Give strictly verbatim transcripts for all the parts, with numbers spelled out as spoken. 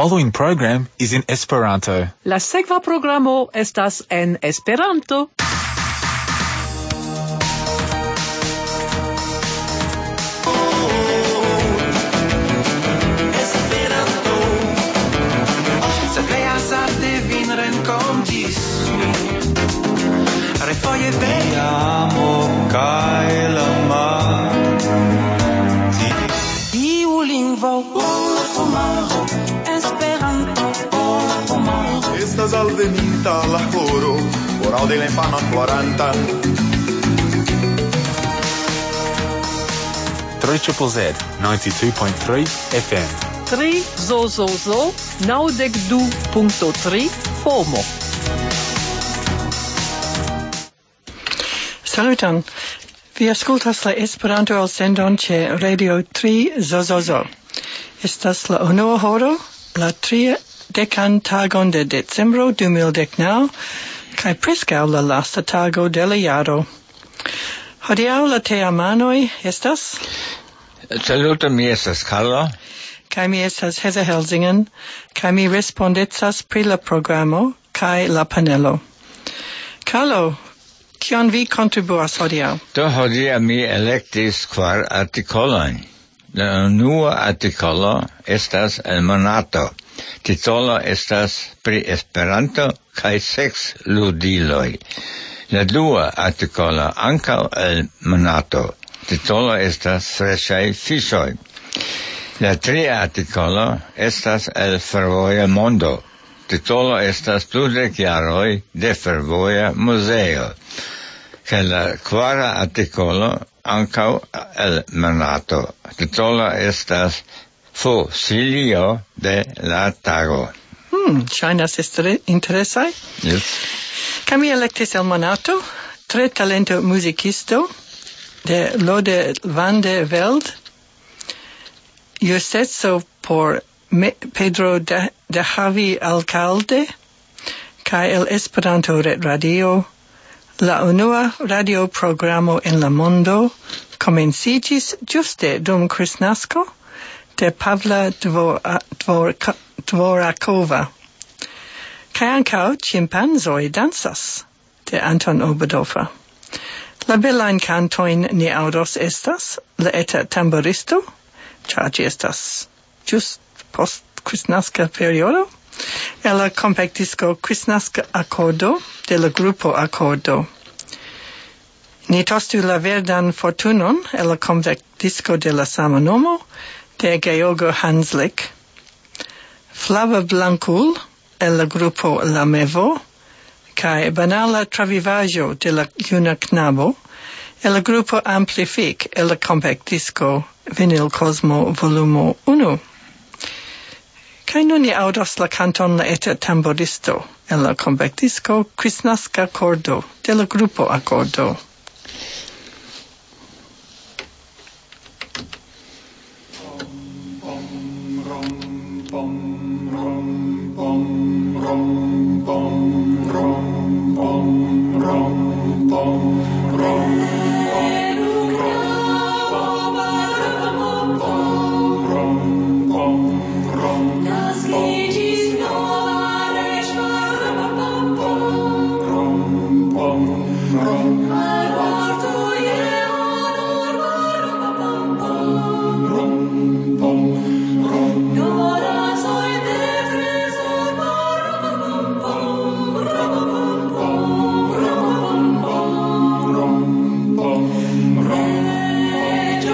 following program is in Esperanto. La sekva programo estas en Esperanto. Refoje vediamo kaj la mar. Tiu lingvo la pomaro, Esperanto la pomaro. Estas alveninta la horo, horo de la infano floranta. three Z Z Z, ninety-two point three F M. tri zozozo, naŭdek du punkto tri FOMO. Saluton. Vi ascoltas la Esperanto elsendon ĉe Radio tri Zozozo. Estas la unua horo, la tria dekan tagon de decembro du mil deknaŭ, kaj preskaŭ la lasta tago de la jaro. Hodiaŭ la teamanoj estas? Saluton, mi estas Carlo. Kaj mi estas Heze Helsingen, kaj mi respondecas pri la programo kaj la panelo. Carlo, kion vi kontribuas hodiaŭ? Do hodiaŭ mi elektis kvar artikolojn. La unua artikolo estas el monato. Titolo estas pri Esperanto kaj seksludiloj. La dua artikolo ankaŭ el monato. Titolo estas freŝaj fiŝoj. La tria artikolo estas el Fervoja Mondo. Titolo estas dudek jaroj de Fervoja Muzeo. Kaj la kvara artikolo ankaŭ el monato. Titolo estas Fosilio de la tago. Hmm, ŝajnas estre interesaj. Yes. Kaj mi elektis el monato, tre talento muzikisto de Lode van de Velde, justeco por Me- Pedro de, de Javi Alcalde, kaj el Esperanto Ret Radio, la unua radioprogramo en la mondo komenciĝis ĝuste dum Kristnasko de Pavla Dvora, Dvora, Dvorakova. Kaj ankaŭ Ĉimpanzoj dancas de Anton Obadova. La belajn kantojn ni aŭdos estas La eta tamboristo, ĉar ĝi estas just post Kristnaska periodo, e la kompaktisko Kristnaska akordo de la grupo Akordo. Ni tostu la verdan fortunon e la kompaktisko de la sama nomo de Georgo Hanslik. Flava Blancul e la grupo La Mevo, kaj banala travivaĵo de la juna knabo e la grupo Amplific e la kompaktisko Vinyl Cosmo volumo uno. Kaj nun ni aŭdos la kanton La eta tamboristo e la kompaktisko Kristnaska akordo de la grupo Akordo.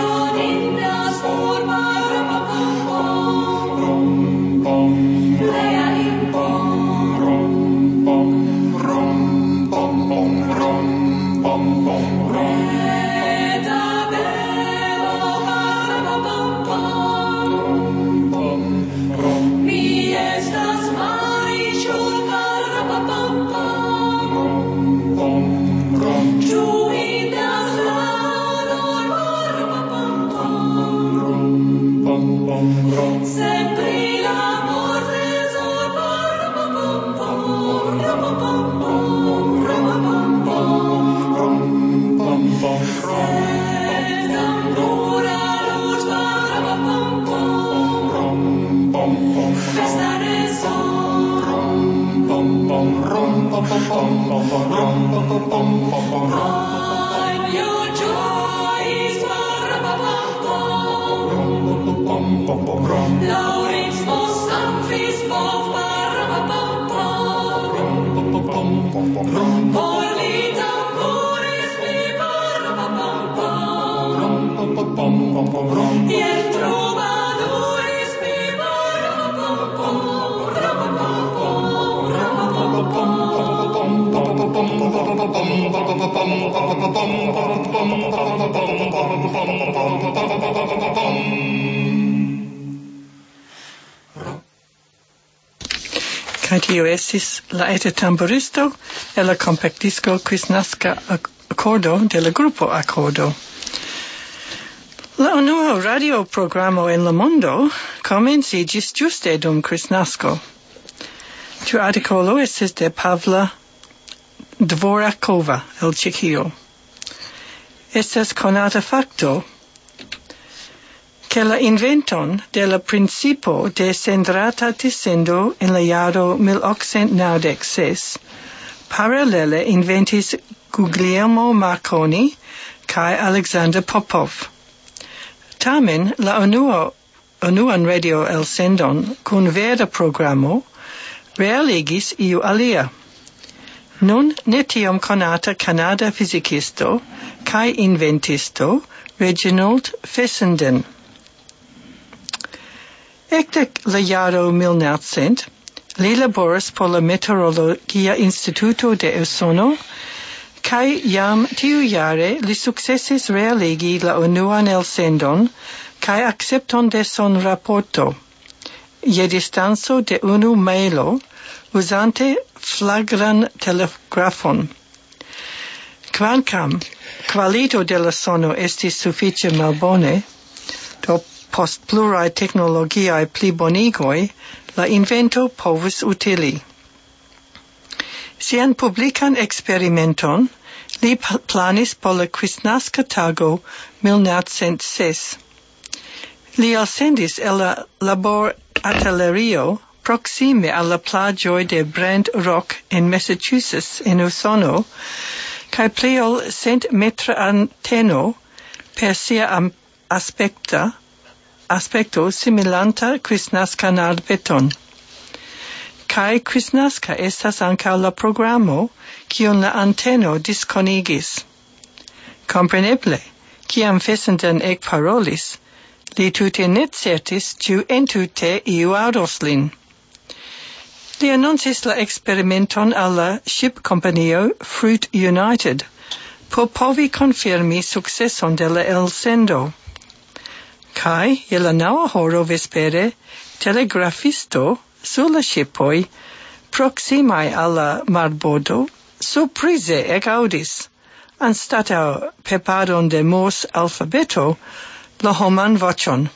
Bom, bom, bom. Kai tio estis la eta tamburisto e la compactisco Kristnaska accordo de la gruppo accordo. La unua radio programo en la mondo comencigis giuste dum Kristnasko. Tiu articolo estis de Pavla Dvorakova el Czechio. Estas conata facto che la inventon de la principio de sendrata descendo en la jaro mil ochcent naŭdek ses paralele inventis Guglielmo Marconi kaj Alexander Popov. Tamen la unua unuan radio elsendon kun vera programo realigis iu alia. Nun ne tiom konata kanada fizikisto kaj inventisto Reginald Fessenden. Ekde la jaro mil naŭcent li laboras por la Meteorologia Instituto de Usono kaj jam tiujare li sukcesis realigi la unuan elsendon kaj akcepton de sonraporto je distanco de unu mejlo uzante flagran telegrafon. Kvankam kvalito de la sono estis sufiĉe malbone, do post pluraj teknologiaj plibonigoj la invento povus utili. Sian publikan eksperimenton li planis por la Kristnaska tago mil naŭcent ses. Li elsendis el la labor atelerio proxime alla plagioi de Brand Rock en Massachusetts en Usono, kaj pli ol cent metra anteno per sia aspecta aspecto similanta Kristnaska nardbeton. Kaj Kristnaska estas ankaŭ la programo kiun la anteno diskonigis. Kompreneble, kiam Fessenden ekparolis, li tute ne certis ĉu entute iu aŭdos lin. Li annoncis la eksperimenton al la ŝipkompanio Fruit United por povi konfirmi sukceson de la elsendo. Kaj je la naŭa horo vespere telegrafisto sur la ŝipoj proksimaj al la marbordo surprize ekaŭdis, anstataŭ pepadon de Morse alfabeto, la homan voĉon.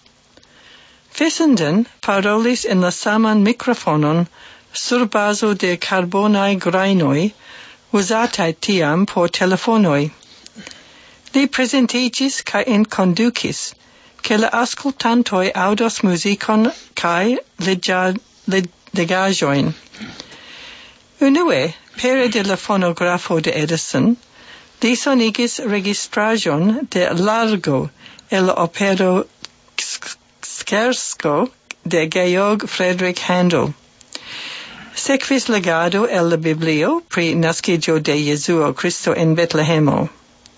Fessenden parolis en la saman mikrofonon sur bazo de karbonaj grajnoj uzataj tiam por telefonoj. Li prezentiĝis kaj enkondukis, ke la aŭskultantoj aŭdos muzikon kaj legaĵojn. Unue, pere de la fonografo de Edison, li sonigis registraĵon de Largo el opero Scherzo de Georg Friedrich Handel. Sekvis legado el la Biblio pri naskiĝo de Jesuo Kristo en Betlehemo.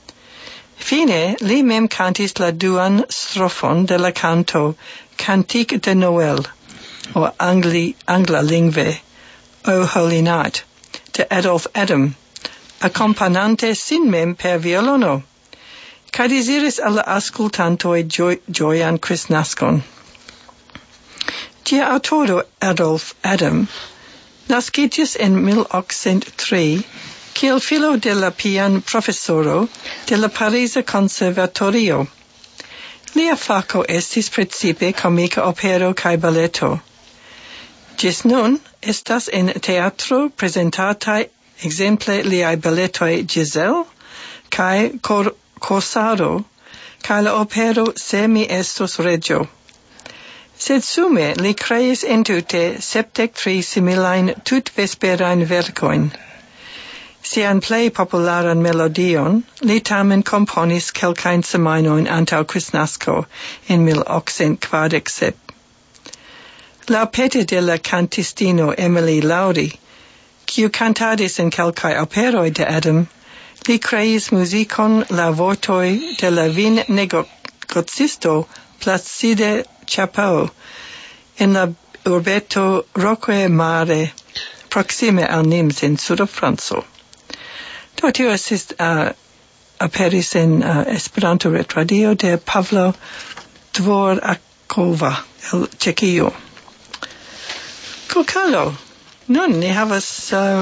Fine, li mem cantis la duan strofon de la canto Cantique de Noël, o angli, angla lingve, O Holy Night, de Adolf Adam, accompagnante sin mem per violono, kaj desiris al la aŭskultantoj ĝojan Kristnaskon. Ĝia aŭtoro Adolf Adam naskiĝis en mil ochcent tri kiel filo de la pian-profesoro de la Pariza Konservatorio. Lia fako estis precipe komika opero kaj baleto. Ĝis nun estas en teatro prezentataj ekzemple liaj baletoj Giselle kaj Cor Corsaro, kaj la opero Se mi estos reĝo. Sed sume li creis entute septec tri similain tut vesperajn verkojn. Sian plej popularan melodion li tamen komponis kelkajn semajnojn antaŭ Kristnasko en mil okcent kvardek sep. Laŭ pete de la cantistino Emily Lowry, kiu cantadis en kelkaj operoj de Adam, li creis muzikon la vortoj de la vin-negocisto Placide Chapeau en la urbeto Roque Mare, proxime al Nimes en suda Franco. Do tio estis uh, aperis en uh, Esperanto retradio de Pavlo Dvorakova el Ĉeĥio. Kokalo, nun ni havas uh,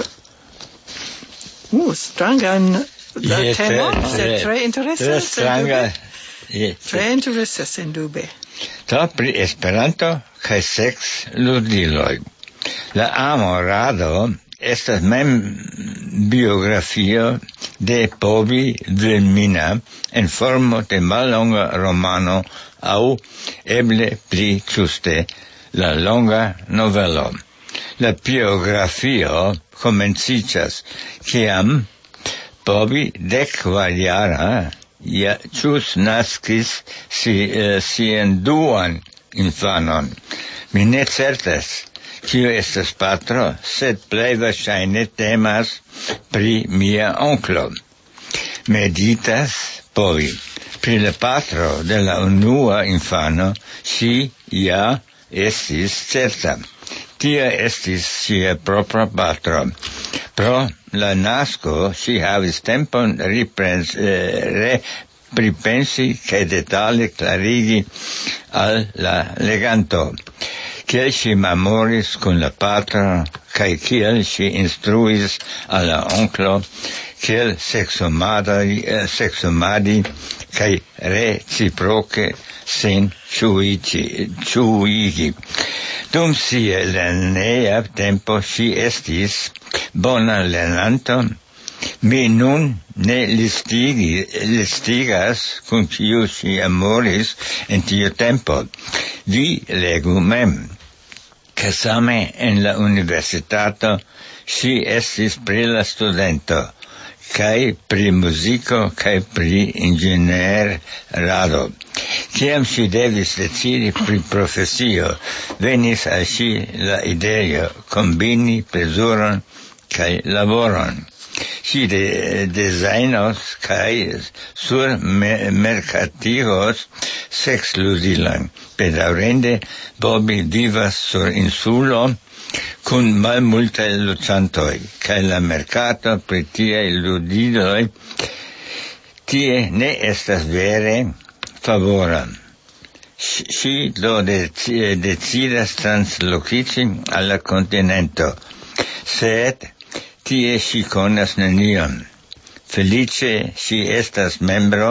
uh, strangan la Yes, temo, tre- sed tre- tre interesa. tre stranga. Yes. Tre interesa, sendube. Do pri Esperanto kaj seks ludiloj. La amorado estas mem biografio de Bobby Wilmina en formo de mallonga romano aŭ eble pli ĝuste la longa novelo. La biografio komenciĝas kiam Bobby dekkvarjara ja ĵus naskis si, uh, sian duan infanon. Mi ne certas kiu estas patro, sed plej verŝajne temas pri mia onklo. Meditas Bobby. Pri la patro de la unua infano, ŝi ja estis certa. Tia estis sia propra patro. Pro la nasko ŝi havis tempon riprens, eh, re pripensi kaj detale klarigi al la leganto kiel ŝi memoris kun la patro kaj kiel ŝi instruis al la onklo kiel seksumadi, eh, seksumadi kaj reciproke sin ĉuigi. Dum sia lerneja tempo ŝi estis bona lernanto. Mi nun ne listigi, listigas kun kiu ŝi amoris en tiu tempo. Vi legu mem, ke same en la universitato ŝi estis brila studento, kaj pri muziko kaj pri inĝenierado. Kiam ŝi devis decidi pri profesio, venis al ŝi la ideo kombini plezuron kaj laboron. Ŝi de, dezajnos kaj surmerkatigos seksludilon. Bedaŭrinde Bobby vivas sur insulo kun malmultaj loĝantoj, kaj la merkato pri tiaj ludiloj tie ne estas vere favora. Ŝi do decidas translokiĝi al la kontinento, sed tie ŝi konas nenion. Feliĉe ŝi estas membro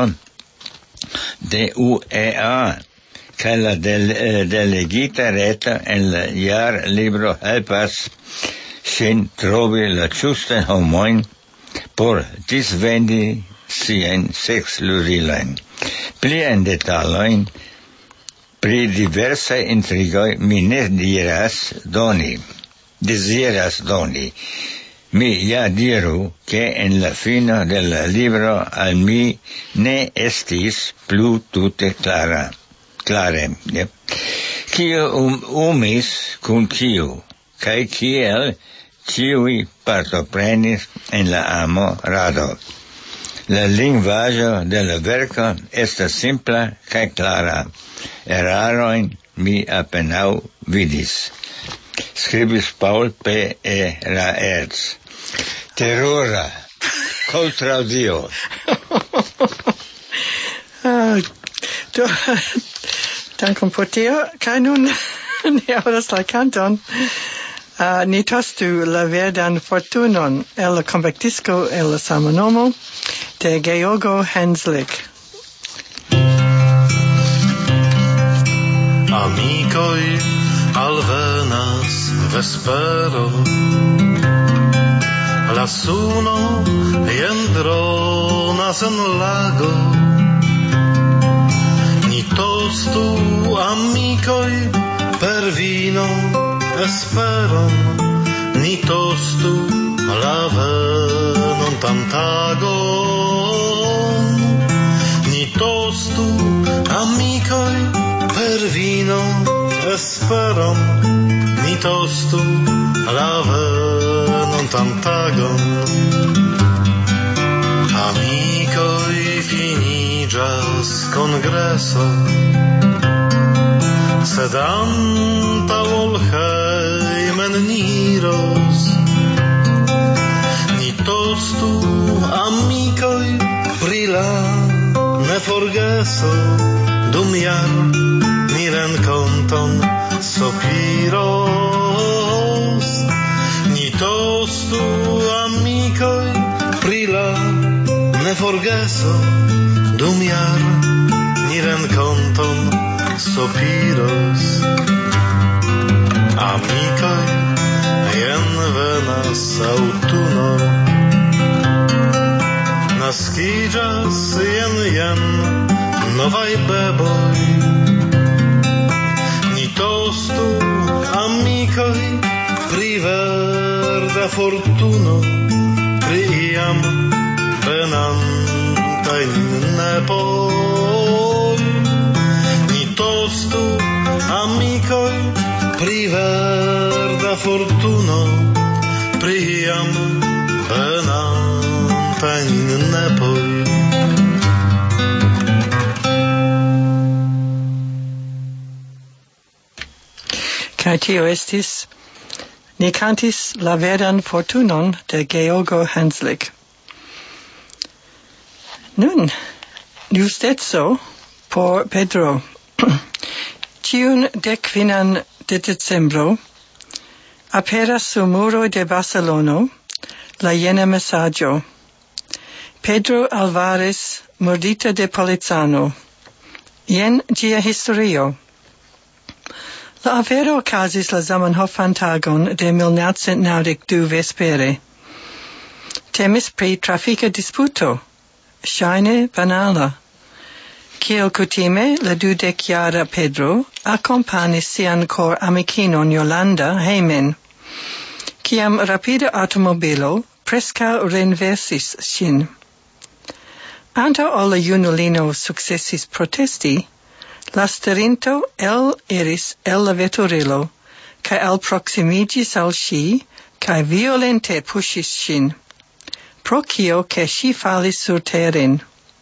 de U E A, kaj la del, delegita reto en la jarlibro helpas ŝin trovi la ĝustajn homojn por disvendi siajn seksludilojn. Pliajn detalojn pri diversaj intrigoj mi ne diras doni, deziras doni. Mi ja diru che en la fino de la libro al mi ne estis plu tute clara. Clare, yeah. Kiu um, umis kun kiu, kaj kiel ĉiuj partoprenis en la amorado. La lingvaĵo de la verko estas simpla kaj clara. Erarojn mi apenaŭ vidis. Skribis Paul P. E. Raerts. Terrora kontraŭ Dio. Ah, do, dankon por tio. Kaj nun ni aŭdas la kanton. Uh, ni tostu la verdan fortunon el la konvektisto el la sama nomo de Georgo Henslik. Amikoj, alvenas vespero, la suno jen dronas en lago. Ni tostu, amikoj, per vino esperon ni tostu la venon tantagon ni tostu amicoi per vino esperon ni tostu la venon tantagon amicoi finigas congresso sed antaŭ hejmen niros ni tostu amikoj pri la neforgeso dum jar ni renkonton sopiros ni tostu amikoj pri la neforgeso dum jar ni renkonton sopiros amikoj jen venas aŭtuno naskiĝas jen jen novaj beboj ni tostu amikoj pri verda fortuno pri iam venantaj nepoj tostu amikoj pri verda fortuno pri iam venantaj nepoj. Kaj tio estis ni kantis la verdan fortunon de Georgo Hanslick. Nun, justeco por Pedro. Tiun dekvinan de decembro aperas sur muro de Barcelono la jena mesaĝo: Pedro Alvarez murdita de Polizano. Jen ĝia historio. La afero okazis la Zamenhofan tagon de mil novecent naŭdek du vespere. Temis pri trafika disputo, ŝajne banala. Kiel kutime, la dudek-jara Pedro akompanis sian kor amikinon Yolanda hejmen. Kiam rapida aŭtomobilo preskaŭ renversis ŝin. Antaŭ ol la junulino sukcesis protesti, la starinto eliris el la veturilo kaj alproksimiĝis al ŝi kaj violente puŝis ŝin, pro kio ke ŝi falis surteren.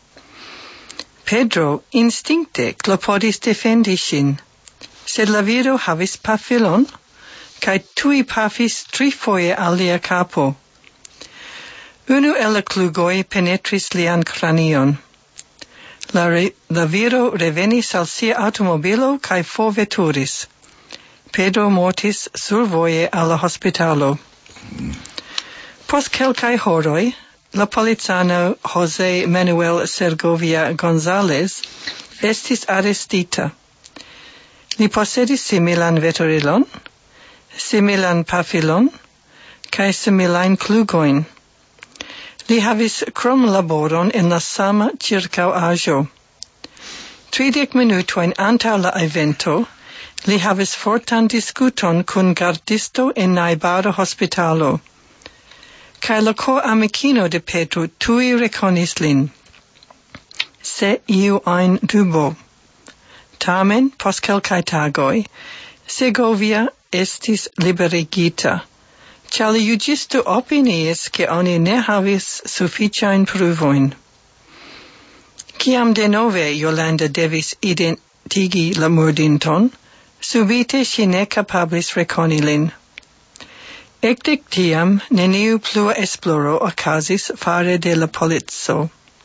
Pedro instinkte klopodis defendi ŝin, sed la viro havis pafilon kaj tuj pafis trifoje al lia kapo. Unu el la klugoj penetris lian kranion. La, re, la viro revenis al sia automobilo kaj forveturis. Pedro mortis survoje al la hospitalo. Post kelkaj horoj, la policano José Manuel Segovia González estis arestita. Li posedis similan veturilon, similan pafilon, kaj similajn klugojn. Li havis krom laboron en la sama ĉirkaŭaĵo. Tridek minutojn antaŭ la evento, li havis fortan diskuton kun gardisto en najbara hospitalo. Kaj la kor-amikino de Pedro tuj rekonis lin. Se iu ajn dubo. Tamen, post kelkaj tagoj, Segovia estis liberigita, ĉar la juĝisto opiniis ke oni ne havis sufiĉajn pruvojn. Kiam denove Yolanda devis identigi la murdinton, subite ŝi ne kapablis rekoni lin. Ekde tiam neniu plua esploro okazis fare de la polico.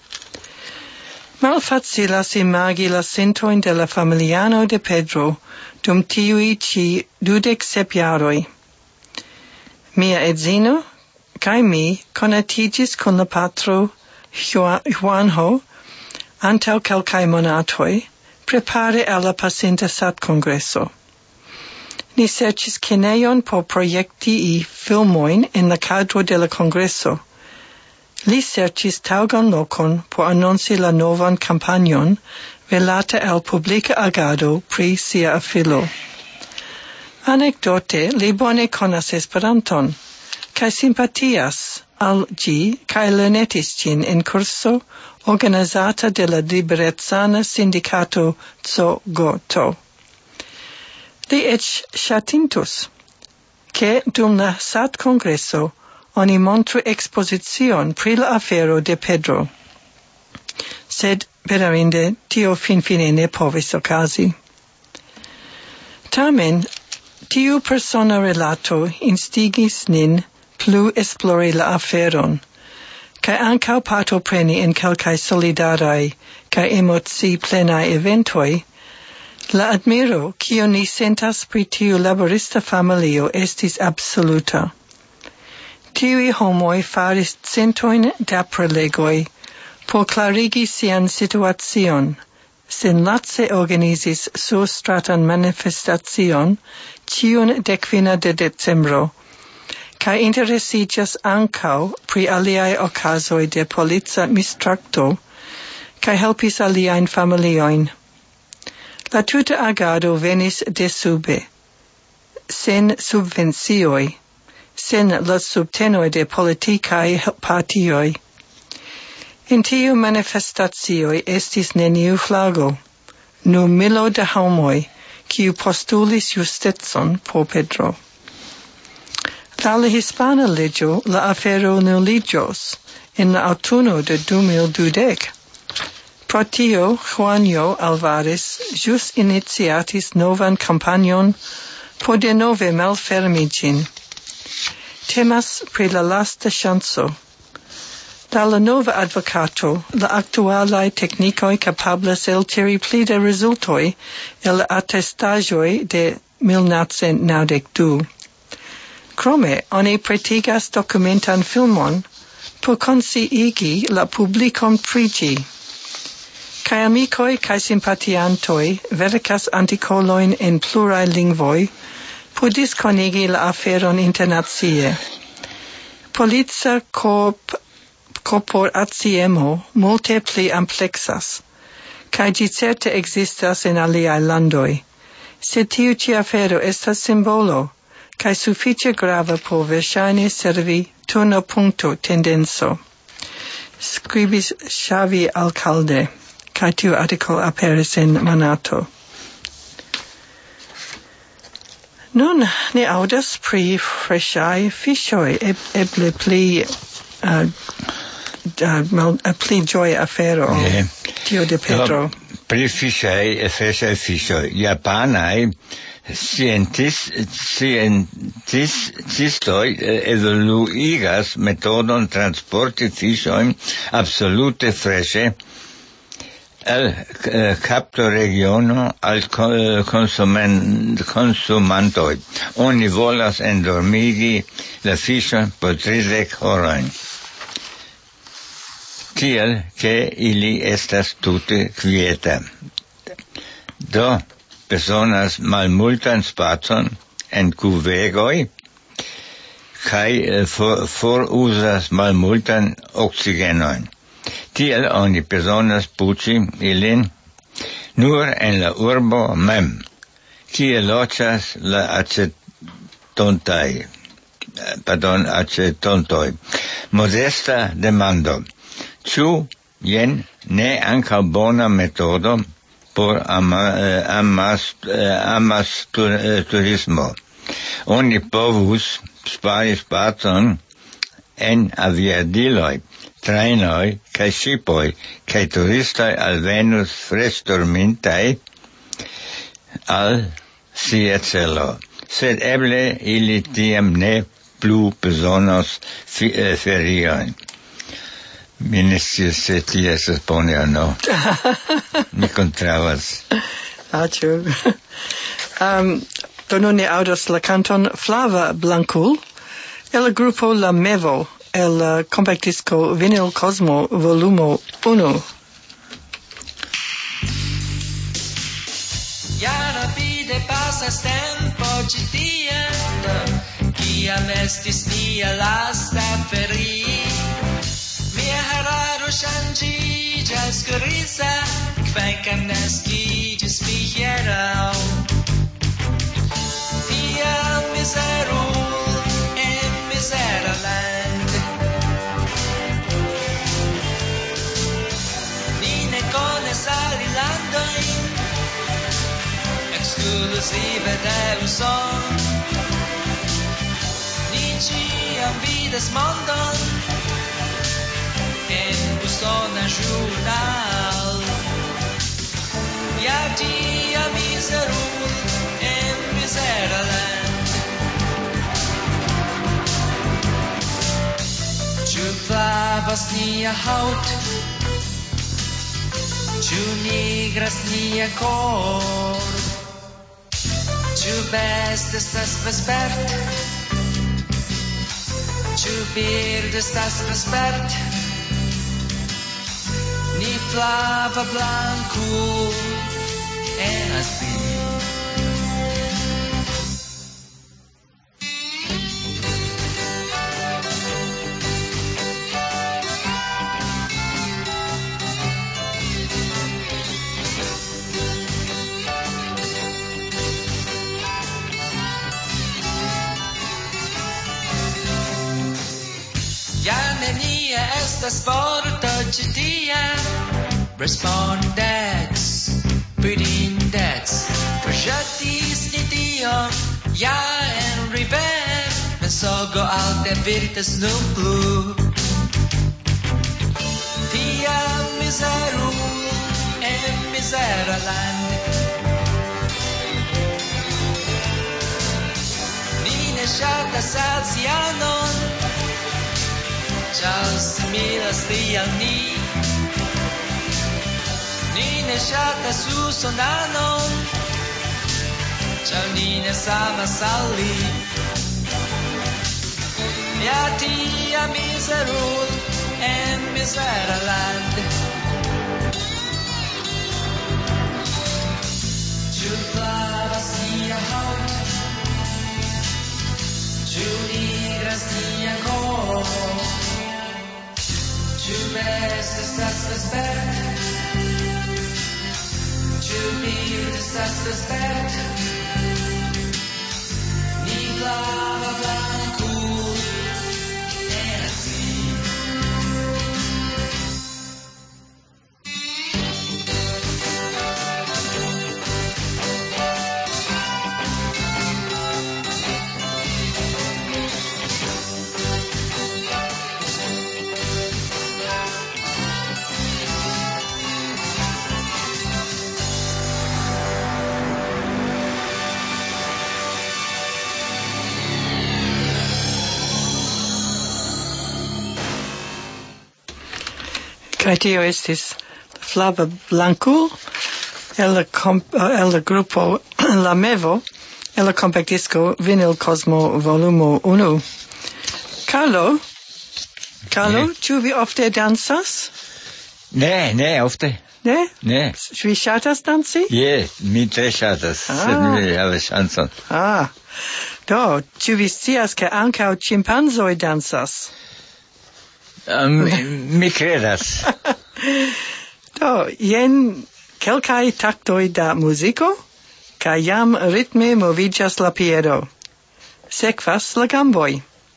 Malfacilas imagi la sentojn de la familiano de Pedro dum tiuj ĉi dudek sep jaroj. Mia edzino kaj mi konatiĝis kun la patro Juanjo antaŭ kelkaj monatoj prepare al la pasinta satkongreso. Ni serĉis kinejon por projektii filmojn en la kadro de la kongreso. Li serĉis taŭgan lokon por anonci la novan kampanjon relate al publika agado pri sia afilo. Anekdote li bone konas Esperanton, kaj simpatias al ĝi kaj lernetis ĝin en kurso organizata de la liberecana sindikato C G T. Li eĉ ŝatintus, ke dum la sat-kongreso oni montru ekspozicion pri la afero de Pedro. Sed bedaŭrinde tio finfine ne povis okazi. Tamen, tiu persona relato instigis nin plu esplori la aferon, kaj ankaŭ partopreni en kelkaj solidaraj kaj emocii plenaj eventoj. La admiro, kiun ni sentas pri tiu laborista familio, estis absoluta. Tiuj homoj faris centojn da prelegoj por klarigi sian situacion, senlace organizis surstratan manifestacion ĉiun dekvina de decembro, kaj interesiĝas ankaŭ pri aliaj okazoj de polica mistrakto kaj helpis aliajn familiojn. La tuta agado venis de sube, sen subvencioj, sen la subtenoj de politikaj partioj. En tiu manifestacioj estis neniu flago, nur milo da homoj, kiu postulis justecon por Pedro. Laŭ la hispana leĝo la afero nuliĝos en la aŭtuno de du mil dudek. Pro tio, Juanjo Alvarez ĵus iniciatis novan kampanjon por denove malfermi ĝin. Temas pri la lasta ŝanco. Da la nova advokato, la aktualaj teknikoj kapablas eltiri pli da rezultoj el la atestaĵoj de mil novecent naŭdek du. Krome, oni pretigas dokumentan filmon por konsciigi la publikon pri ĝi. Kaj amikoj kaj simpatiantoj verkas artikolojn en pluraj lingvoj por diskonigi la aferon internacie. Polica korp korporaciemo multe pli ampleksas, kaj ĝi certe ekzistas en aliaj landoj. Sed tiu ĉi afero estas simbolo kaj sufiĉe grava por verŝajne servi turnopunkto tendenco. Skribis Xavi Alcalde. Kaj tiu artikolo aperis en Monato. Nun ni aŭdas pri freŝaj fiŝoj, eb, eble pli uh, uh, mal, uh, pli ĝoja afero. Yeah. Tio de Pedro. No, pri fiŝaj, freŝaj fiŝoj. Japanaj scientis, sciencistoj evoluigas metodon transporti fiŝojn absolute freŝe el capto regiono al consumantoj. Oni volas endormigi la fiŝon por tridek horojn, tiel ke ili estas tute kvieta. Do bezonas malmultan spacon en kuvegoj kaj for, foruzas malmultan oksigenojn. Tiel oni bezonas puĉi ilin nur en la urbo mem, kie loĝas la aĉetontaj, pardon, aĉetontoj. Modesta demando: ĉu jen ne ankaŭ bona metodo por ama, amas, amas tur, turismo? Oni povus spari spacon en aviadiloj, trainoj kaj ŝipoj, kaj turistoj alvenus freŝdormintaj al sia celo. Sed eble ili tiam ne plu bezonos fi, eh, feriojn. Mi ne scias se tio estas bone aŭ no. Mi kontraŭas. Aĉu. um, do nun ni aŭdos la kanton Flava Blancul el la grupo La Mevo, el uh, compact disco Vinyl Cosmo volumo uno. Ja rapide pasas tempo ĉi tie, kiam estis nia lasta feri. Mia hararo ŝanĝiĝas griza, kvankam naskiĝis mi hieraŭ. miserul in Miseraland. Nine cone sali landoi exclusive de uson. Nici am vides mondon en usona jurnal. Ja dia miserul in Miseraland. Ciu flavas nia haut, ciu nigras nia cor, ciu best estas vespert, ciu bird estas vespert, ni flava blanco en así. Ja nenia estas vorto ĉi tie, respondex, pridindex, proĵetis ni tion, ja en river, mensogo alte virtes nun plu. Tia miserul en Miseraland. Ni ne ŝatas azianon, ĉar similas li al ni. Ni ne ŝatas usonanon, ĉar ni ne samas al li. Ja tia miserul en Miseraland. Ĉu flavas nia haut, ĉu nigras nia kor, ĉu best estas vespert, ĉu bird estas vespert, ni flava blanco en así. Kaj tio estis Flava Blanco el la, comp, el la grupo La Mevo el la compact disco Vinyl Cosmo volumo uno. Carlo, Carlo, Ne. ĉu vi ofte dancas? Ne, ne, ofte. Ne? Ne. Vi ŝatas danci? Yes, mi tre ŝatas, sed Ah. mi havas ŝancon. Ah, do, ĉu vi scias ke ankaŭ ĉimpanzoj dancas? Um, mi credas. Do, jen kelkaj taktoj da muziko, kaj jam ritme moviĝas la piedo. Sekvas la gamboj.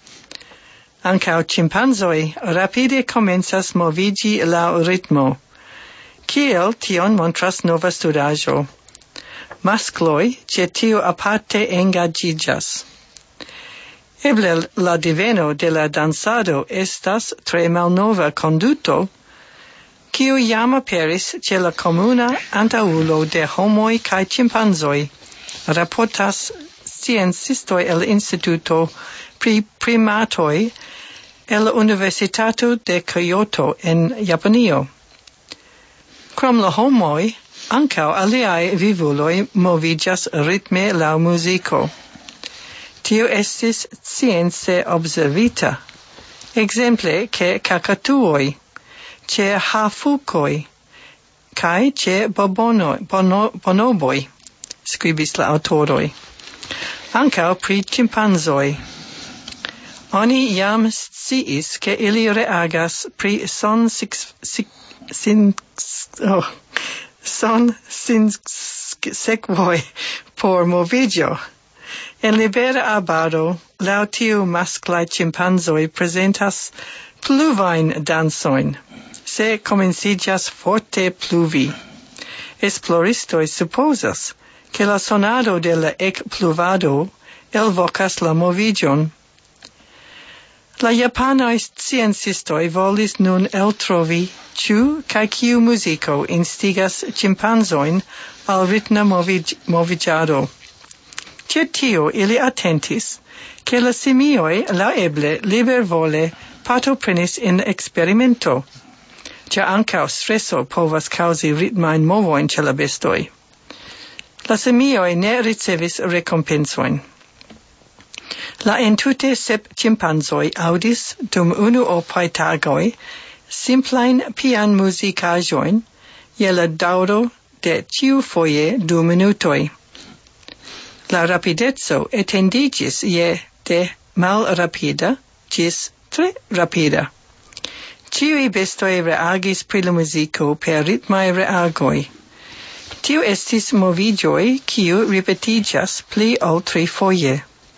Ankaŭ ĉimpanzoj rapide komencas moviĝi laŭ ritmo. Kiel tion montras nova studaĵo. Maskloj ĉe tio aparte engaĝiĝas. Eble la diveno de la dansado estas tre malnova konduto, kiu jam aperis ĉe la komuna antaŭulo de homoj kaj ĉimpanzoj, raportas sciencistoj el Instituto pri Primatoj el la Universitato de Kyoto en Japanio. Krom la homoj, ankaŭ aliaj vivuloj moviĝas ritme laŭ muziko. Tio estis science observita. Exemple che kakatuoj, ĉe hafukoj, kaj ĉe bobonoj, bono, bonoboj, skribis la aŭtoroj. Ankaŭ pri ĉimpanzoj. Oni jam sciis ke ili reagas pri son six, six, sin, oh, son sin sekvoj por moviĝo. En libera arbaro, laŭ tiu masklaj ĉimpanzoj prezentas pluvajn dancojn, se komenciĝas forte pluvi. Esploristoj supozas, ke la sonado de la ekpluvado elvokas la moviĝon. La japanaj sciencistoj volis nun eltrovi, ĉu kaj kiu muziko instigas ĉimpanzojn al ritma moviĝ- moviĝado. Ĉe tio ili atentis, ke la simioj laŭeble libervole partoprenis en eksperimento, ĉar ankaŭ streso povas kaŭzi ritmajn movojn ĉe la bestoj. La simioj ne ricevis rekompensojn. La entute sep ĉimpanzoj aŭdis dum unuopaj tagoj simplajn pian muzikaĵojn je la daŭro de ĉiufoje du minutoj. La rapideco etendiĝis je de malrapida ĝis tre rapida. Ĉiuj bestoj reagis pri la muziko per ritmaj reagoj. Tiu estis moviĝoj kiu ripetiĝas pli ol trifoje.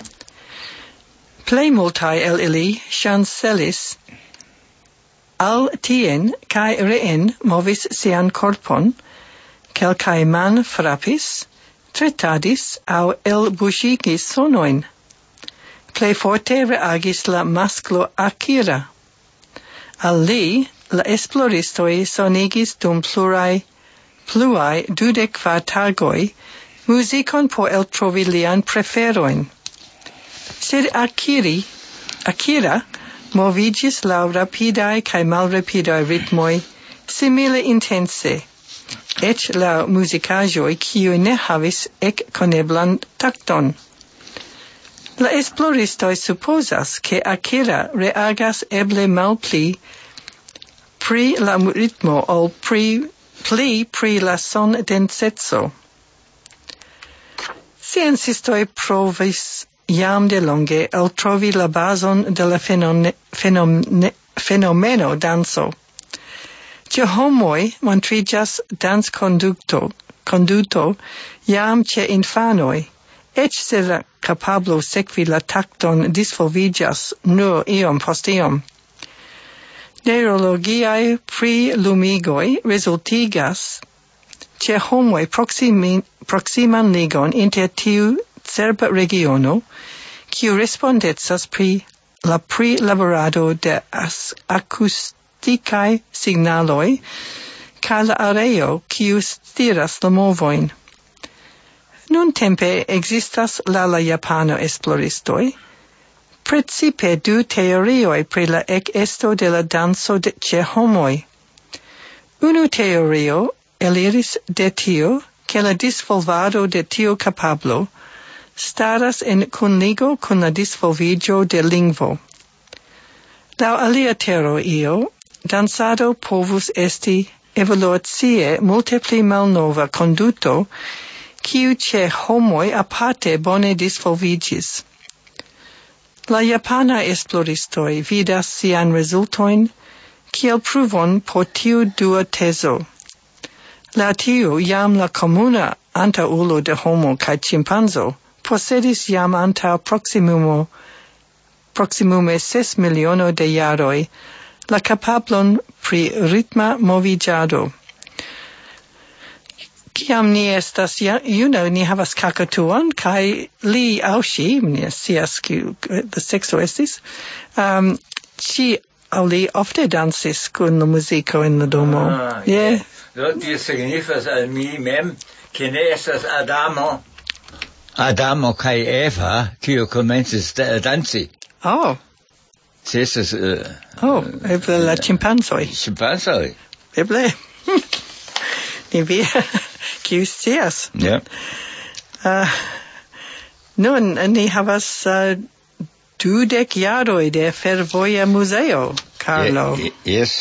Plej multaj el ili ŝancelis al tien kaj reen movis sian korpon, kelkaj manfrapis, tretadis aŭ elbuŝigis sonojn. Plej forte reagis la masklo Akira. Al li la esploristoj sonigis dum pluraj pluaj dudek kvar tagoj muzikon por eltrovi lian preferojn. Sed Akiri, Akira moviĝis laŭ rapidaj kaj malrapidaj ritmoj simile intense, eĉ laŭ muzikaĵoj kiuj ne havis ekkoneblan takton. La esploristoj supozas, ke Akira reagas eble malpli pri la ritmo ol pri pli pri la sondenseco. Sciencistoj provis jam de longe eltrovi la bazon de la fenomene, fenomene, fenomeno danso. Ĉe homoj montriĝas danckonduto konduto jam ĉe infanoj, eĉ se la kapablo sekvi la takton disvolviĝas nur iom post iom. Neurologiaj prilumigoj rezultigas ĉe homoj proksimi, proksiman ligon inter tiu cerba regiono, kiu respondecas pri la prilaborado de akustikaj signaloj kaj la areo kiu stiras la movojn. Nuntempe ekzistas la la japana esploristoj precipe du teorioj pri la ekesto de la danso de ĉe homoj. Unu teorio eliris de tio, ke la disvolvado de tiu kapablo staras en kunligo kun la disvolviĝo de lingvo. Laŭ alia teorio, dancado povus esti evolucie multe pli malnova konduto, kiu ĉe homoj aparte bone disvolviĝis. La japana esploristoj vidas sian rezultojn kiel pruvon por tiu dua tezo. La tiu jam la komuna antaŭulo de homo kaj ĉimpanzo posedis jam antaŭ proksimumo proksimume ses miliono de jaroj la kapablon pri ritma moviĝado. Kiam ni estas juna, ni havas kakatuon, kaj li aŭ ŝi, mi scias kiu la sekso estis, um, ŝi aŭ li ofte dancis kun la muziko en la domo. Ah, yeah. Do tio signifas al mi mem, ke ne estas Adamo Adamo kaj Eva, kiu komencis danci. Oh. Se estas... Uh, oh, eble la ĉimpanzoj. Ĉimpanzoj. Eble. Ni vi, kiu scias. Ja. Uh, nun, ni havas uh, dudek jaroj de Fervoja Muzeo, Carlo. Ye, yes.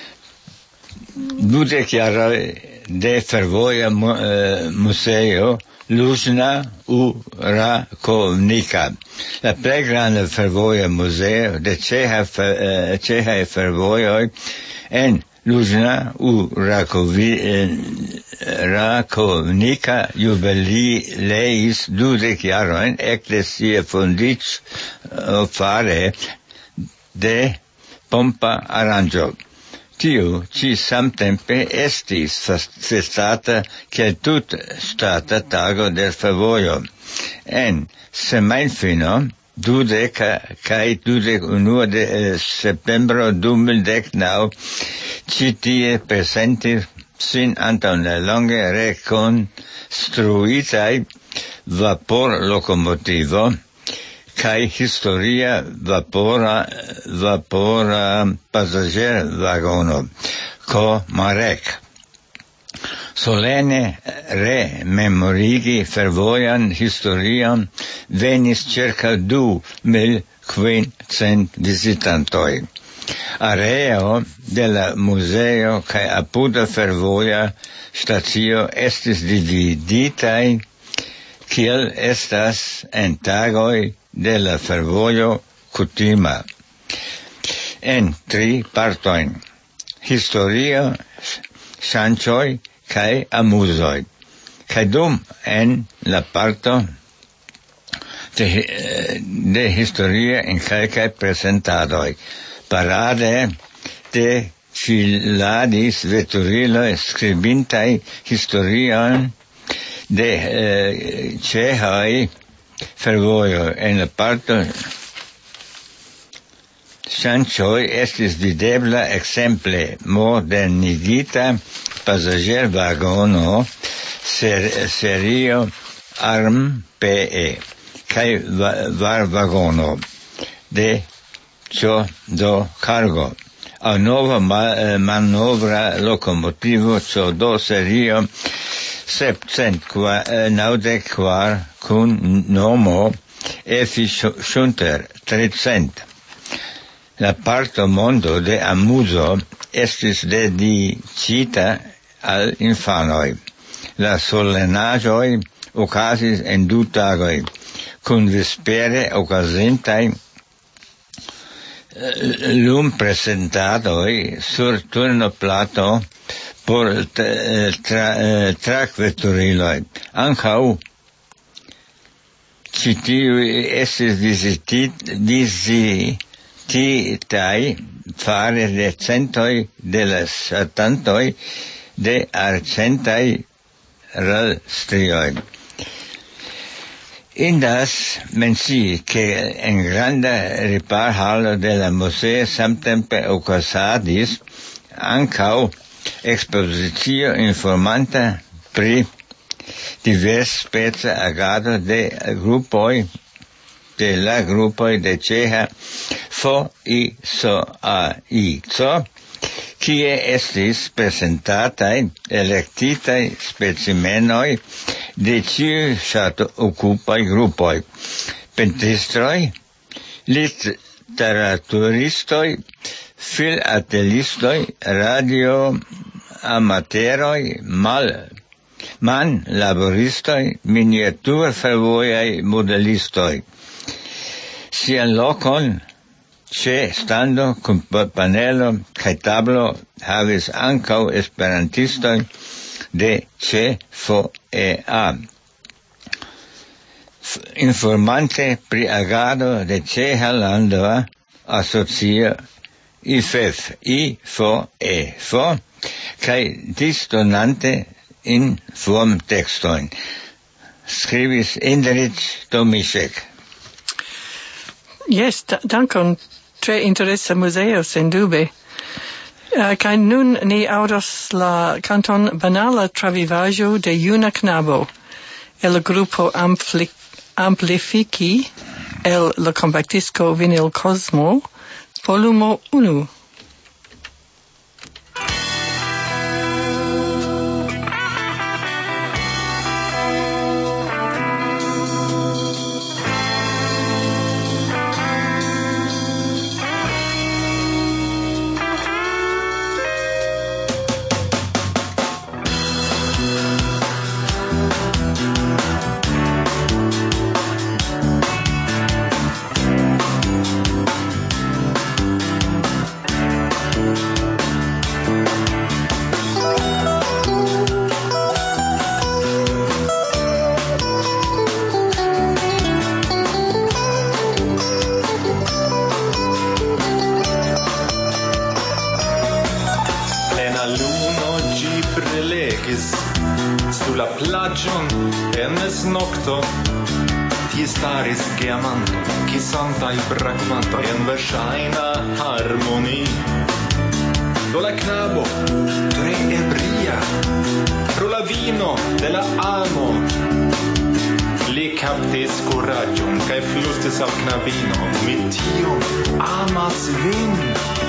Dudek jaroj de Fervoja mu, uh, Muzeo Luzhna u Rakovnika. La plej granda fervoja muzeo de ĉeĥaj uh, ĉeĥaj fervojoj en Luzhna u Rakovi, Rakovnika jubileis dudek jarojn ekde sia fondiĝ fare de pompa aranĝo. Tiu ĉi samtempe estis festata kiel tutŝtata tago de fervojo. En semajnfino dudek kaj dudek unua de septembro du mil dek naŭ ĉi tie prezentis sin antaŭ nelonge rekonstruitaj vaporlokomotivo kaj historia vapora vapora pasaĝervagono Komarek. Solene rememorigi fervojan historion venis ĉirkaŭ du mil kvincent vizitantoj. Areo de la muzeo kaj apuda fervoja stacio estis dividitaj kiel estas en tagoj de la fervojo kutima en tri partojn: historio, ŝanĝoj kaj amuzoj. Kaj dum en la parto de, de historia en kelkaj prezentadoj parade de filadis veturiloj skribintaj historion de eh, ĉeĥaj fervojoj. En la parto ŝanĝoj estis videbla ekzemple modernigita pasaĝervagono ser, serio Arm P E kaj varvagono de Ĉo do Cargo, aŭ nova manovra lokomotivo Ĉo do serio sepcent naŭdek kvar kun nomo Effi Shunter tricent. La parto mondo de amuzo estis dediĉita al infanoj. La solenaĵoj okazis en du tagoj, kun vespere okazintaj lum presentadoj sur turnoplato por tra, trakveturiloj. Ankaŭ ĉi tiuj estis vizitit, vizititaj fare de centoj de la ŝatantoj de arĝentaj relstrioj. Indas mencii che en granda riparhalo de la museo samtempe okazadis ankaŭ ekspozicio informanta pri diversspeca agado de grupoj de la grupoj de ĉeĥa F I S A I C, kie estis prezentataj elektitaj specimenoj de ĉiuj ŝatookupaj grupoj: pentristroj, literaturistoj, filatelistoj, radioamateroj, mal manlaboristoj, miniaturfervojaj modelistoj. Sian lokon ĉe stando kun panelo kaj tablo havis ankaŭ esperantistoj de ĉe F E A. Informante pri agado de ĉeĥa landa asocio I F E F, I F E F, kaj disdonante informtekstojn. Skribis Indrich Tomišek. Yes, d- dankon. Tre interesa museo, sen dube. Uh, kaj nun ni aŭdos la canton banala travivaĵo de juna knabo el grupo Ampli- Amplifiki el la kompaktisco Vinil Cosmo, volumo unu. plagion enes nocto ti staris geamanto chi santa il bracmanto en versaina harmoni do la knabo tre ebria pro la vino de la amo li captis coragion cae flustis al knabino mi tio amas vin.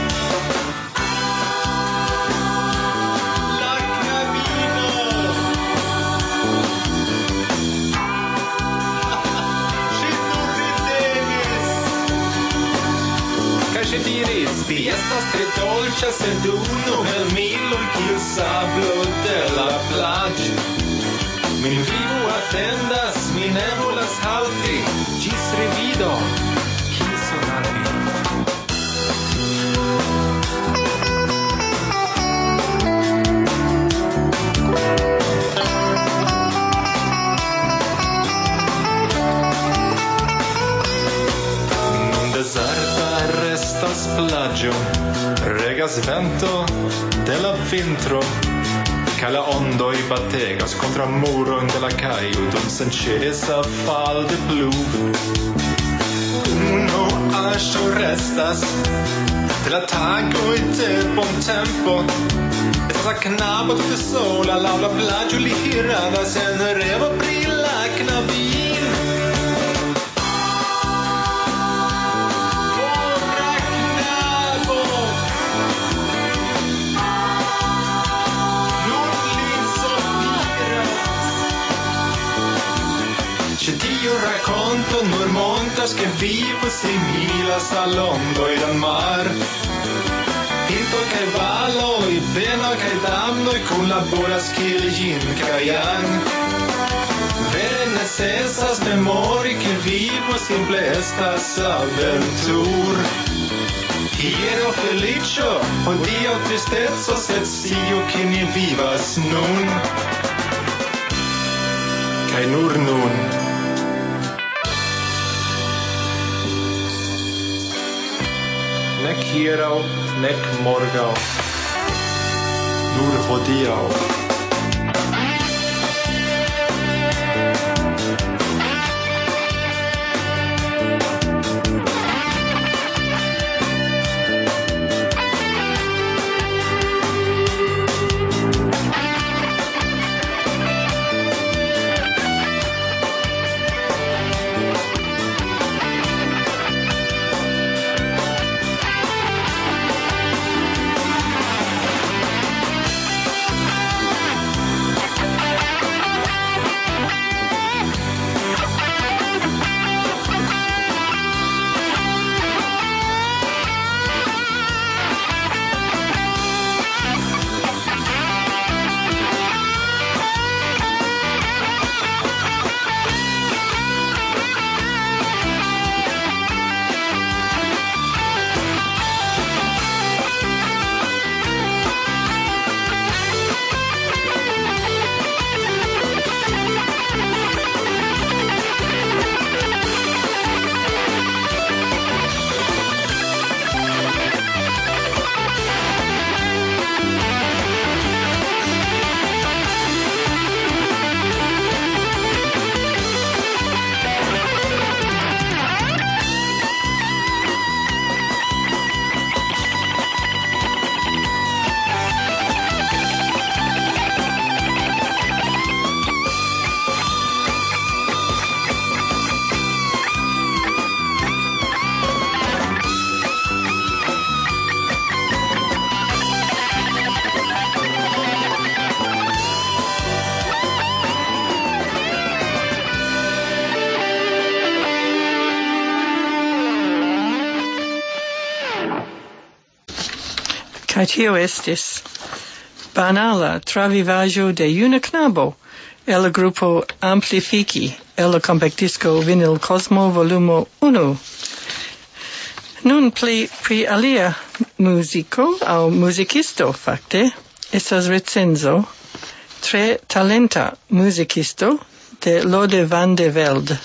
Ci diris, vi estas tre dolĉa sed unu el miloj kiel sablo de la plaĝo. Min vivo atendas, mi ne volas halti. Ĝis revido, kiso al vi. Nun dezerta restas plaĝo, regas vento de la vintro, kaj la ondoj bategas kontraŭ murojn de la kajo dum senĉesa fal de pluvo. Unu aĵo restas de la tagoj de bontempo. Estas la knabo tute sola laŭ la plaĝo li iradas en revo pri la knabino. Ĉe tiu rakonto nur montas ke vivo similas al ondoj de mar. Pinto kaj valoj, beno kaj damnoj kunlaboras kiel yin kaj yang. Vere necesas memori ke vivo simple estas aventur. Hieraŭ feliĉo, hodiaŭ tristeco, sed sciu ke ni vivas nun. Kaj nur nun. Nek hieraŭ, nek morgaŭ, nur hodiaŭ. Kaj tio estis banala travivaĵo de juna knabo el la grupo Amplifiki el la kompaktisko Vinyl Cosmo volumo unu. Nun pli pri alia muziko aŭ muzikisto fakte estas recenzo tre talenta muzikisto de Lode van de Velde.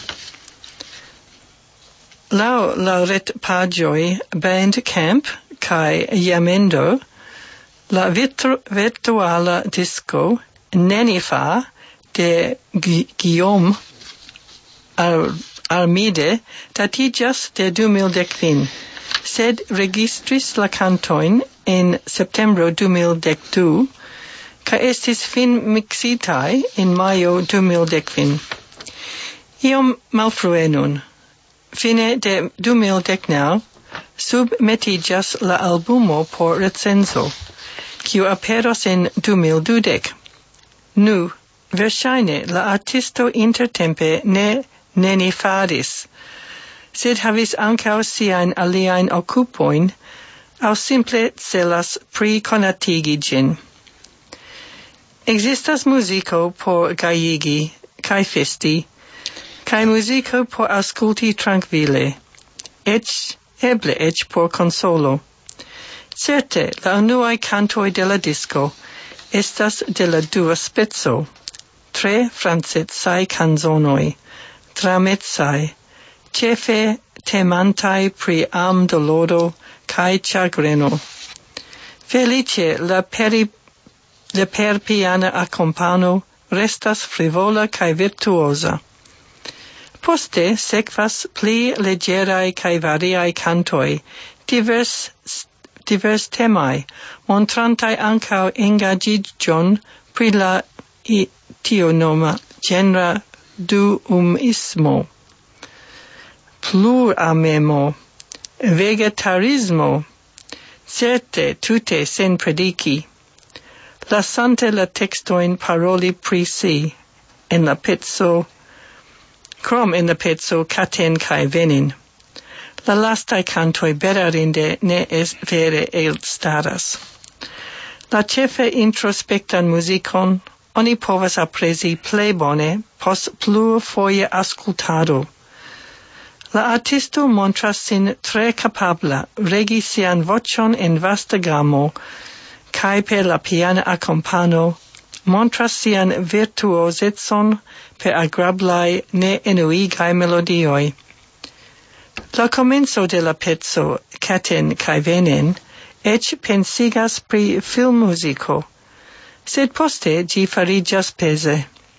Laŭ la retpaĝoj Bandcamp kaj Jamendo, la virtu- virtuala disco Nenifa de Gu- Guillaume Ar- Armide datigas de du mil decvin, sed registris la cantoin en septembro du mil decdu, ca estis fin mixitai in maio du mil decvin. Iom malfrue nun, fine de du mil decnau, submetigas la albumo por recenso, kiu aperos en du mil dudec. Nu, verŝajne la artisto intertempe ne neni faris, sed havis ankaŭ siajn aliajn okupojn, aŭ simple celas pri konatigi ĝin. Existas muziko por gajigi kaj festi, kaj muziko por aŭskulti trankvile, eĉ eble eĉ por konsolo. Certe, la unuaj kantoj de la disko estas de la dua speco, tre francecaj kanzonoj, dramecaj, ĉefe temantaj pri am-doloro kaj ĉagreno. Felice la peri la perpiana accompano restas frivola kaj virtuosa. Poste sekvas pli leĝeraj kaj variaj kantoj, divers divers temaj, montrantaj ankaŭ engaĝiĝon pri la i, tio noma genra duumismo, pluramemo, vegetarismo, certe tute sen prediki, lasante la textoin paroli pri si, en la pezzo, krom en la pezzo Katen kaj Venin. La lastaj cantoj bedarinde ne es vere elstaras. La ĉefe introspektan muzikon oni povas aprezi plej bone post plurfoje aŭskultado. La artisto montras sin tre kapabla regi sian voĉon en vasta gamo kaj per la piana akompano montras sian virtuozecon per agrablaj ne enuigaj melodioj. La komenco de la pezzo Katen kaj Venin eĉ pensigas pri filmmuziko, sed poste ĝi fariĝas peze.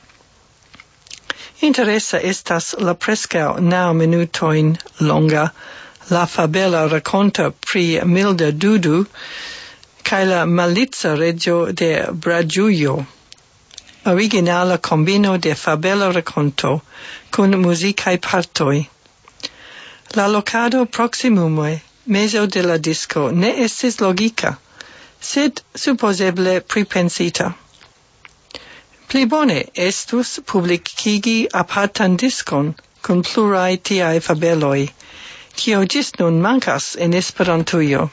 Interesa estas la preskaŭ naŭ minutojn longa la fabela rakonto pri Milda Dudu kaj la malica reĝo de Braĝujo. Originala kombino de fabela rakonto kun muzikaj partoj. La lokado proximume mezo de la disco ne estis logika, sed supposeble pripensita. Pli bone estus publikigi apartan diskon kun pluraj tiaj fabeloj, kio ĝis nun mankas en Esperantujo.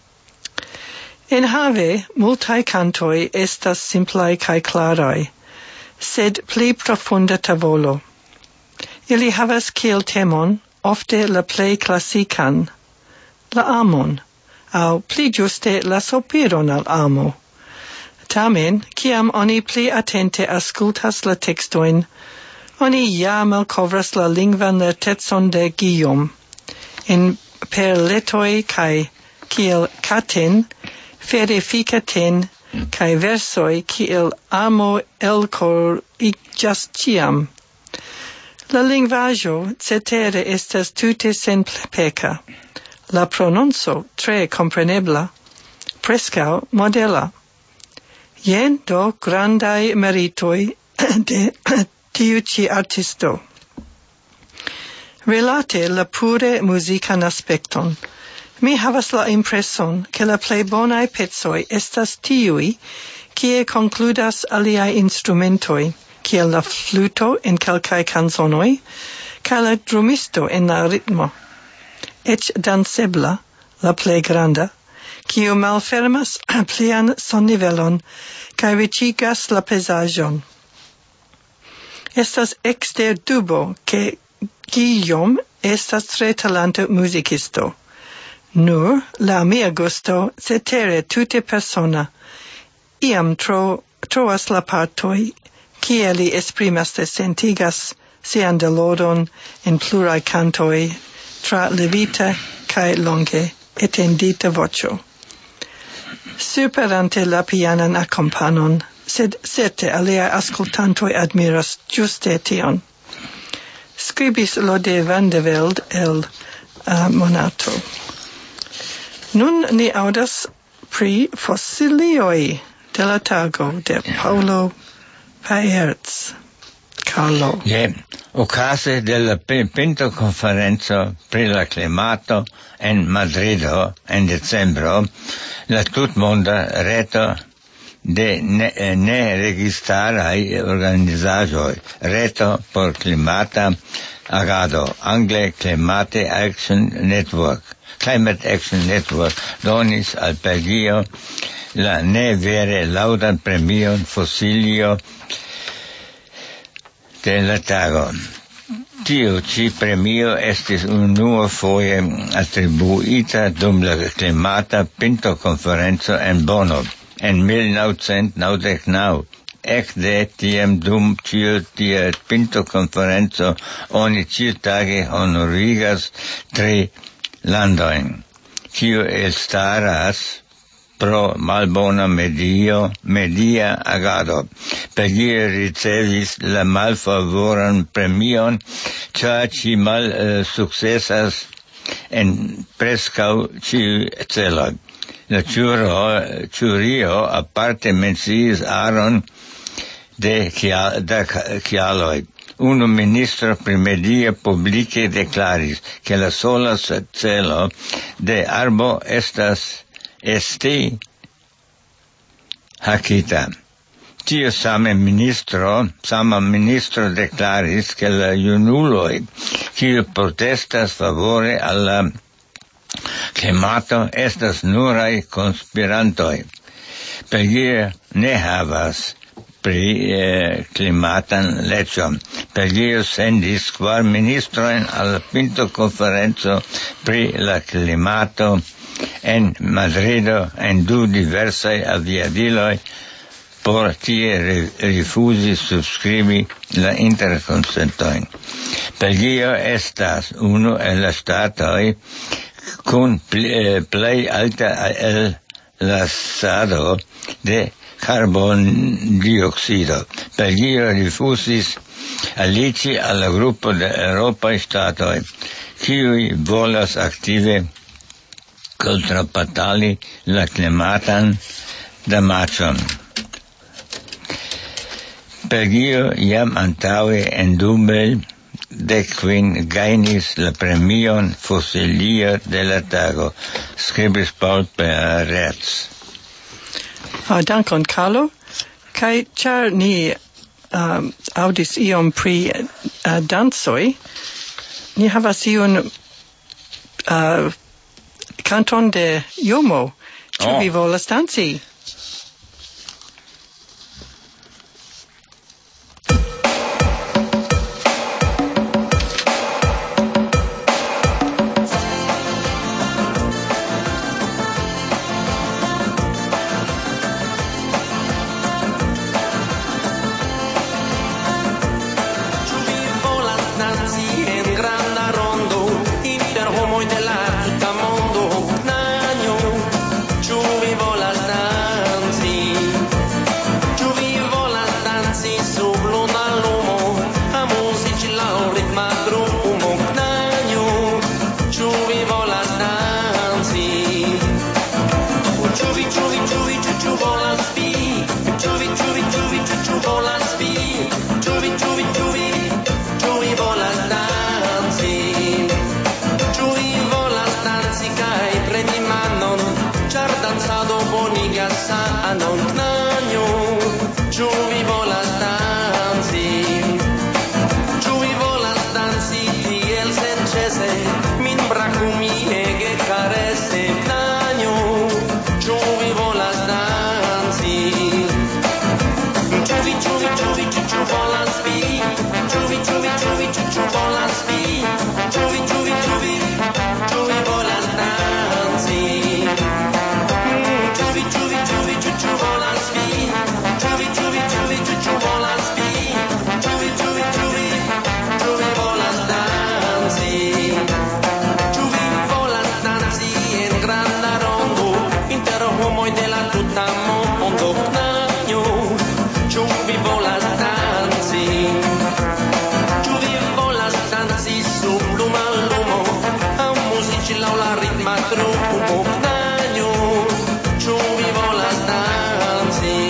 Enhave multaj kantoj estas simplaj kaj klaraj, sed pli profunda tavolo. Ili havas kiel temon ofte la plej klasikan, la amon, aŭ pli ĝuste la sopiron al amo. Tamen, kiam oni pli atente aŭskultas la tekstojn, oni ja malkovras la lingvan lertecon de Guillaume. En per letoj kaj kiel Katen, ferifikaten kaj versoj kiel amo elkoriĝas ĉiam. La lingvaĵo cetere estas tute senpeka. La prononco tre komprenebla, preskaŭ modela. Jen do grandaj meritoj de tiu ĉi artisto. Relate la pure muzikan aspekton, mi havas la impreson, ke la plej bonaj pecoj estas tiuj, kie konkludas aliaj instrumentoj, kiel la fluto en kelkaj kanzonoj, kaj la drumisto en la ritmo. Eĉ dansebla, la plej granda, kiu malfermas plian sonnivelon kaj riĉigas la pezaĵon. Estas ekster dubo, ke Guillaume estas tre talenta muzikisto. Nur la mia gusto cetere tute persona, iam tro troas la partoj, kie li esprimas de sentigas sian doloron en pluraj kantoj tra levita kaj longe etendita voĉo. Superante la pianan akompanon, sed certe aliaj aŭskultantoj admiras ĝuste tion. Skribis Lode van de Velde el uh, Monato. Nun ni aŭdas pri fosilioj de la tago de Paulo Paerts. Carlo. Yeah. Ocase della Pinto Conferenza pri la climato en Madrido en decembro, la tutmonda reto de ne, ne registrarai organizaĵoj, reto por climata agado, angle Climate Action Network. Climate Action Network donis al Belgio la ne vere laudan premion Fossilio de la tago. Tiu ci premio estis unua foje attribuita dum la climata Pinto Conferenzo en Bono en mil novecent naŭdek naŭ. Ekde tiam dum ĉiu tia Pinto Conferenzo oni ĉiutage honorigas tri landojn, kiu elstaras pro malbona medio, media agado. Belgio ricevis la malfavoran premion, ĉar ĝi mal uh, sukcesas en preskaŭ ĉiuj celoj. La ĵurio aparte menciis aron de kialoj. Unu ministro pri medio publike deklaris, ke la sola celo de arbo estas esti hakita. Tio same ministro, sama ministro deklaris ke la junuloj, kiu protestas favore al la klimato, estas nuraj konspirantoj. Belgio ne havas pri eh, klimatan leĝon. Belgio sendis kvar ministrojn al la Pinto Konferenco pri la klimato en Madrido en du diversaj aviadiloj por tie rifuzi subskribi la interkonsentojn. Belgio estas unu el la ŝtatoj kun plej alta ellasado de carbondioxido. Belgio rifuzis aliĝi al la grupo de eŭropaj ŝtatoj, kiuj volas aktive kontrabatali la klimatan damaĝon. Belgio jam antaŭe en du mil dekkvin gajnis la premion Fossilio de la tago, skribis Paul Paerts. Oh, dankon, Carlo. Kaj ĉar ni um, aŭdis iom pri uh, dancoj, ni havas iun uh, canton de Jomo. Ĉu Oh. vi volas danci? Mondo, Nagno, ĉu vi volas danci? ritma troppo bocnagno, čo mi volas danci.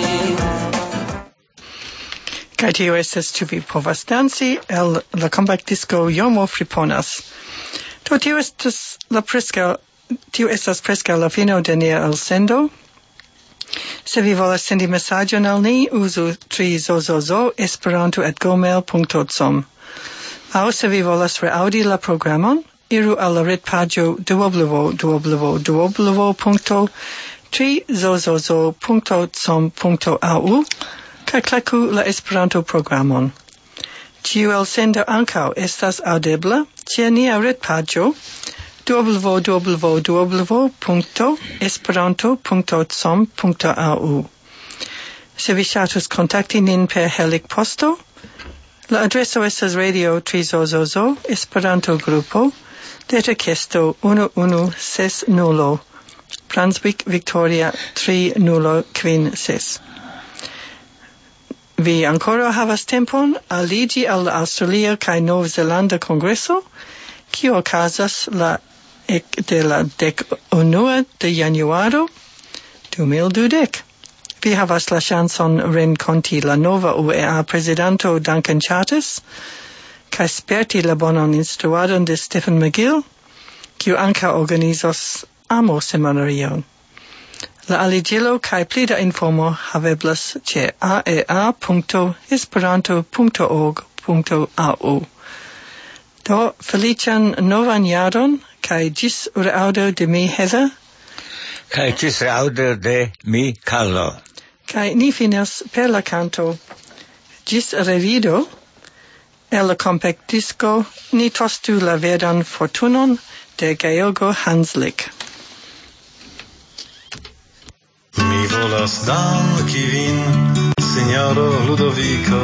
Kaj tio estas ĉu vi povas danci el la comeback disco Jomo friponas. Do tio estas la preskaŭ tio estas preskaŭ la fino de nia elsendo. Se vi volas sendi mesaĝon al ni, uzu tri zozozo esperanto at gmail punto com. Aŭ se vi volas reaŭdi la programon, iru al la retpaĝo w w w punto tri zozozo punto com punto a u kaj kliku la Esperanto programon. Ĉiu elsendo ankaŭ estas aŭdebla ĉe nia retpaĝo w w w punto esperanto punto com punto a u. Se vi ŝatus kontakti nin per helikposto, la adreso estas Radio tri zozozo Esperanto Grupo, Deta Kesto unu unu ses nulo, Brunswick, Victoria tri nulo kvin ses. Vi ancora havas tempon aliĝi al la Aŭstralia kaj Novzelanda Kongreso, kio okazas la de la dek unua de januaro du mil dudek. Vi havas la ŝancon renkonti la nova U E A prezidanto Duncan Charters kaj sperti la bonan instruadon de Stephen McGill, kiu ankaŭ organizos amo seminarion. La aliĝilo kaj pli da informo haveblas ĉe a e a punto esperanto punto org punto a u. Do, feliĉan novan jaron kaj ĝis reaŭdo de mi, Heather. Kaj ĝis reaŭdo de mi, Carlo. Kaj ni finas per la canto Ĝis revido el la compact disco Ni tostu la verdan fortunon de Georgo Hanslick. Mi volas danki vin, signoro Ludovico.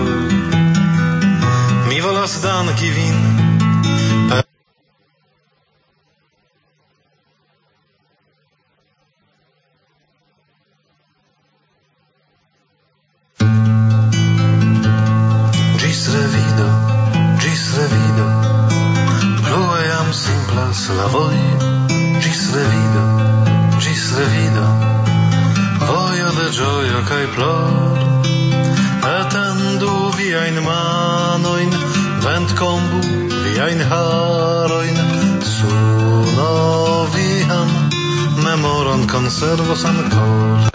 Mi volas danki vin per Ĝis revido, ĝis revido. Plue jam simplas la vojo. Ĝis revido, ĝis revido. Vojo de ĝojo kaj ploro. Atendu viajn manojn, ventkombu viajn harojn. Suno vian memoron konservos ankor.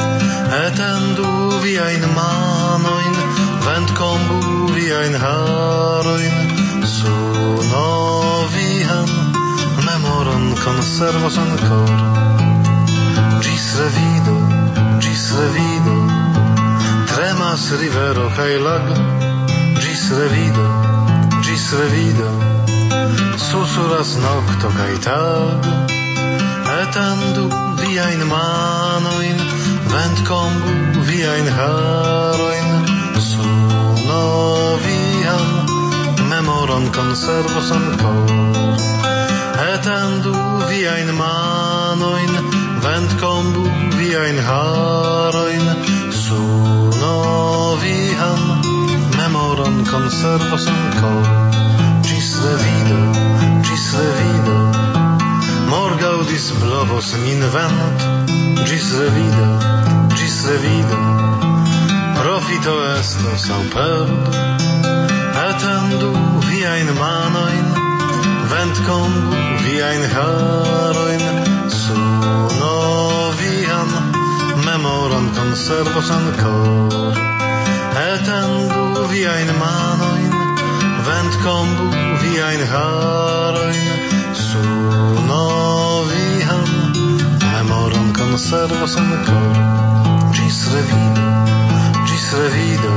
Atendu viajn manojn, ventkombu viajn harojn. Suno vian memoron konservos ankor. Ĝis revido, ĝis revido. Tremas rivero kaj lago. Ĝis revido, ĝis revido. Susuras nokto kaj tago. Atendu viajn manojn, ventkombu viajn harojn. Suno vian memoron konservos ankor. Atendu viajn manojn, ventkombu viajn harojn. Suno vian memoron konservos ankor. Ĝis revido, ĝis revido. Morgaŭ disblovos min vent. Ĝis revido, ĝis revido. Profito estos aŭ perdo. Atendu viajn manojn, ventkombu viajn harojn. Suno vian memoron konservos ankor. Atendu viajn manojn, ventkombu viajn harojn. Suno vian memoron konservos ankor. Ĝis revido, ĝis revido.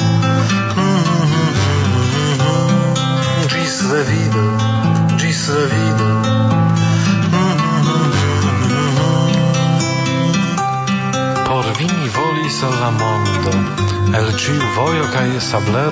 Ĝis revido, ĝis revido. Por vi mi volis al la mondo, el ĉiu vojo kaj sablero